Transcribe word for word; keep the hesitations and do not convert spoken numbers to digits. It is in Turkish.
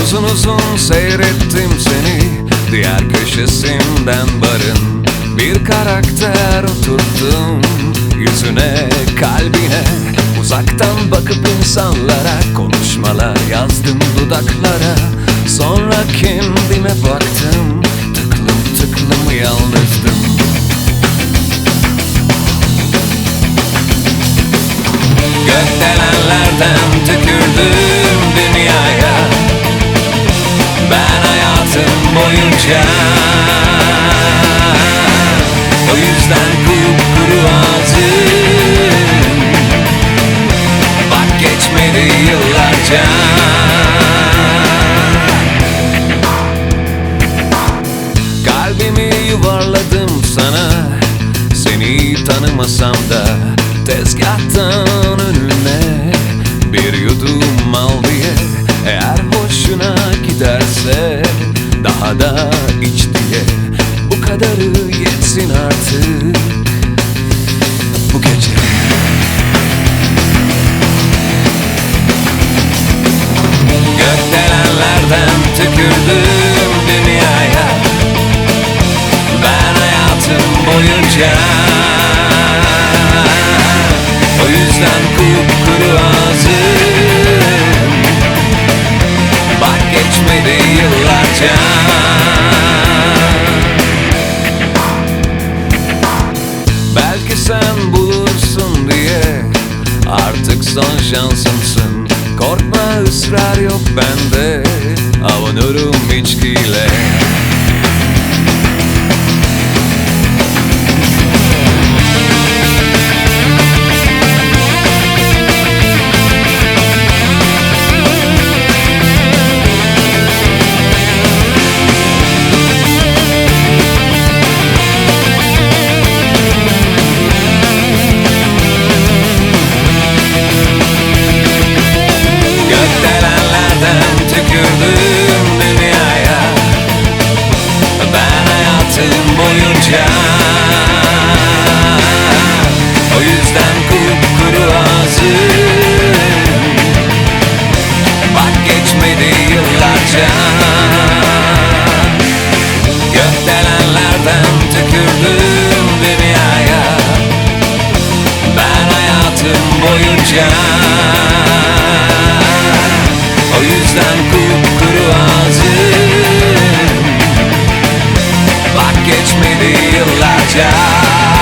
Uzun uzun seyrettim seni diğer köşesinden barın. Bir karakter oturttum yüzüne, kalbine. Uzaktan bakıp insanlara konuşmalar yazdım dudaklara. Sonra kendime baktım, tıklım tıklım yalnızdım. Gökdelenlerden tükürdüm dünyaya, ben hayatım boyunca. O yüzden kupkuru ağzım, bak geçmedi yıllarca. Kalbimi yuvarladım sana, seni tanımasam da. Tezgahtan önüne bir yudum al diye, eğer hoşuna giderse daha da iç diye. Bu kadarı yetsin artık bu gece. Gökdelenlerden tükürdüm dünyaya, ben hayatım boyunca. O yüzden kupkuru ağzım, bak geçmedi yıllarca. Belki sen bulursun diye artık son şansımsın. Korkma, ısrar yok bende, avunurum içkiyle. Tükürdüm dünyaya, ben hayatım boyunca. O yüzden kupkuru ağzım, bak geçmedi yıllarca. Gökdelenlerden tükürdüm dünyaya, ben hayatım boyunca. O yüzden kupkuru ağzım, bak geçmedi yıllarca.